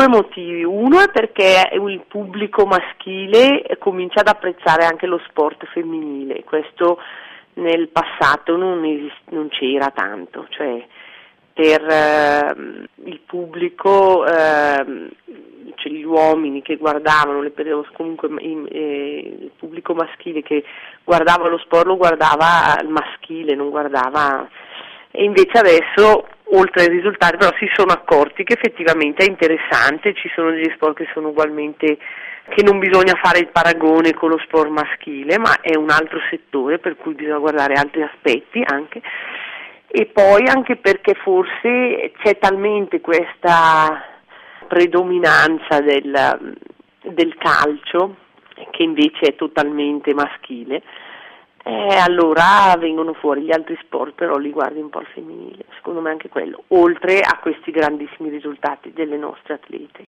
due motivi. Uno è perché il pubblico maschile comincia ad apprezzare anche lo sport femminile, questo nel passato non c'era tanto, cioè per il pubblico, cioè gli uomini che guardavano, comunque il pubblico maschile che guardava lo sport lo guardava al maschile, non guardava, e invece adesso oltre ai risultati però si sono accorti che effettivamente è interessante, ci sono degli sport che sono ugualmente, che non bisogna fare il paragone con lo sport maschile, ma è un altro settore per cui bisogna guardare altri aspetti anche, e poi anche perché forse c'è talmente questa predominanza del calcio, che invece è totalmente maschile, allora vengono fuori gli altri sport, però li guardi un po' al femminile, secondo me anche quello, oltre a questi grandissimi risultati delle nostre atlete.